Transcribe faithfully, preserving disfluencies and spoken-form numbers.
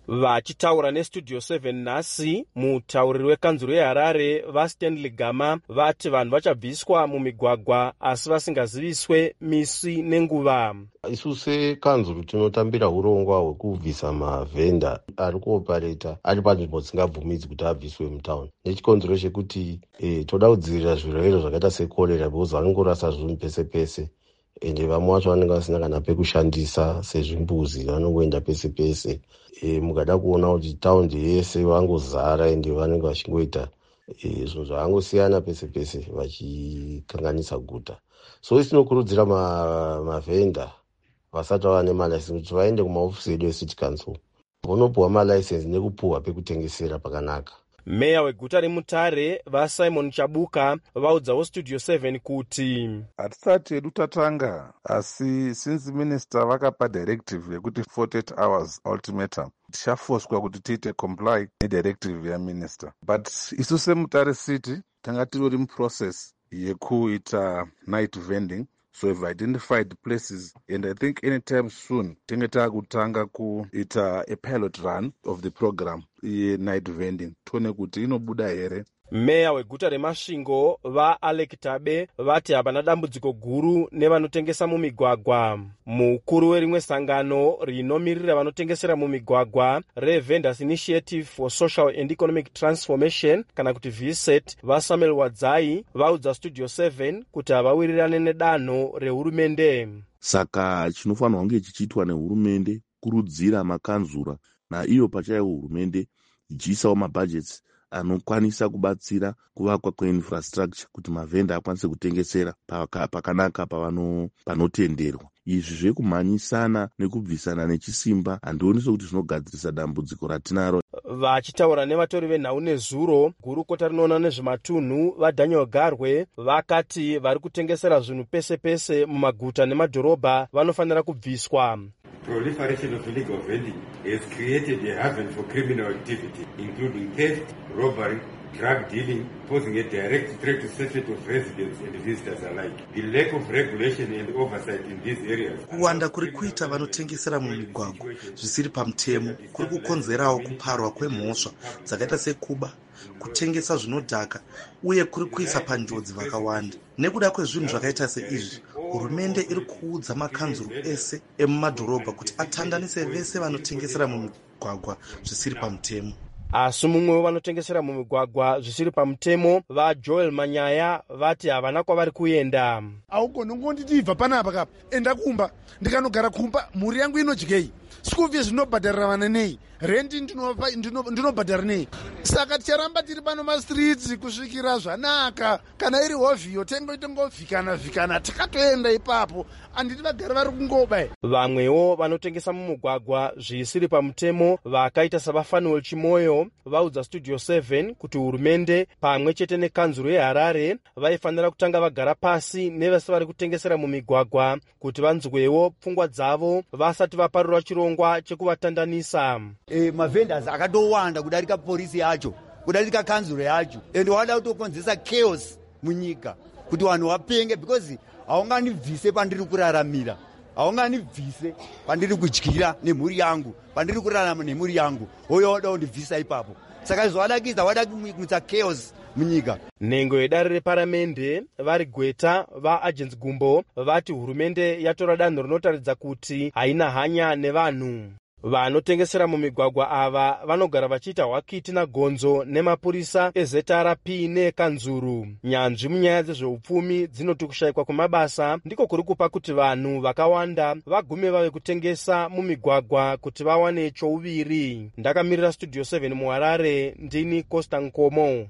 Vachitaura nestudio seven nhasi, mutauriri wekanzuro yeHarare vaStanley Gama vati vanhu vachabviswa mumigwagwa asi vasingaziviswe misi nenguva. Isu sekanzuro tinotambira urongwa hwekubvisa mavhenda ari kuopareta ari panzvimbo dzisingabvumidzwi kuti abviswe mutauni. Nechikonzero chekuti e, toda kudzivirira zvirwere zvakaita sekorera because vanongorasa zvinhu pese pese. Ende vamwe vacho vanenge vasina kana pekushandisa sezvimbuzi, vanongoenda pese pese. E, mukada kuona kuti taundi yese vangozara ende vanenge vachingoita e, zvinhu zvavangosiyana pese pese vachikanganisa guta. So isi tinokurudzira mavhenda vasati vava nemalicense kuti vaende kumaofisi edu eCity Council vonopuhwa malicense nekupuhwa pekutengesera pakanaka. Meya weguta reMutare vaSimon Chabuka vaudzawo Studio seven kuti hatisati hedu tatanga, asi since minister vakapa directive yekuti forty-eight hours ultimatum tichafoswa kuti tiite comply nedirective yaminister. But isu seMutare City tanga tirori muprocess yekuita night vending. So we've identified places, and I think anytime soon, tinge takutanga kuita a pilot run of the program, ye night vending. Tone kuti inobuda here. Meya weguta reMasvingo vaAlec Tabe vati hapana dambudziko guru nevanotengesa mumigwagwa. Mukuru werimwe sangano rinomirira vanotengesera mumigwagwa reVendors Initiative for Social and Economic Transformation kana kuti V S E T vaSamuel Wadzai vaudza Studio seven kuti havawirirane nedanho rehurumende. Saka chinofanirwa kunge chichiitwa nehurumende kurudzira makanzura naiyo pachayo hurumende ichiisawo mabudgets anokwanisa kubatsira kuvakwa kweinfrastructure kuti mavhenda akwanise kutengesera pakanaka pavano panotenderwa. Izvi zvekumhanyisana nekubvisana nechisimba handioni sokuti zvinogadzirisa dambudziko ratinaro. Vachitaura nevatori venhau nezuro, gurukota rinoona nezvematunhu vaDaniel Garwe vakati vari kutengesera zvinhu pese pese mumaguta nemadhorobha vanofanira kubviswa. Proliferation of illegal vending has created a haven for criminal activity, including theft, robbery, drug dealing, posing a direct threat to safety of residents and visitors alike. The lack of regulation and oversight in these areas. Kuwanda kuri kuita vanotengesera mumigwagwa zvisiri pamutemo kuri kukonzerawo kuparwa kwemhosva dzakaita sekuba, kutengesa zvinodhaka uye kuri kuisa panjodzi vakawanda. Nekuda kwezvinhu zvakaita seizvi, hurumende iri kuudza makanzuro ese emumadhorobha kuti atandanise vese vanotengesera mumigwagwa zvisiri pamutemo. Asi mumwe wevanotengesera mumigwagwa zvisiri pamutemo vaJoel Manyaya vati havana kwavari kuenda. Augoni ngondibva panapa kapa enda kumba ndikanogara kumba mhuri yangu inodyei, school fees ndinobhadharira vana nei, rent ndinobhadhara nei. Saka ticharamba tiri pano mastreets kusvikira zvanaka. Kana iri hovhiyo tengoite ngovhikana vhikana tikatoenda ipapo, anditi vagari vari kungoba. Vamwewo vanotengesa mumugwagwa zvisiri pamutemo vakaita savaFanuel Chimoyo vaudza Studio seven kuti hurumende pamwe chete nekanzuro yeHarare vaifanira kutanga vagara pasi nevese vari kutengesera mumigwagwa kuti vanzwewo pfungwa dzavo vasati vaparura chirongwa chekuvatandanisa. E, mavendors akatowanda kudarika polisi yacho, kudarika kanzuro yacho, ende wada kutokonzesa chaos munyika kuti vanhu vapenge because haunganibvise pandiri kuraramira, haunganibvise pandiri kudyira nemhuri yangu, pandiri kurarama nemhuri yangu, hoyo wada kundibvisa ipapo. Saka zvawadakiza wada kumutsa chaos munyika. Nhengo yedare reparamende vari Gweta vaAgents Gumbo vati hurumende yatora danho rinotaridza kuti haina hanya nevanhu. Vanotengesera mumigwagwa ava vanogara vachiita hwakiti nagonzo nemapurisa eZ R P nekanzuru. Nyanzvi munyaya dzezveupfumi dzinoti kushayikwa kwemabasa ndiko kuri kupa kuti vanhu vakawanda vagume vave kutengesa mumigwagwa kuti vawane chouviri. Ndakamirira Studio seven muHarare, ndini Costa Nkomo.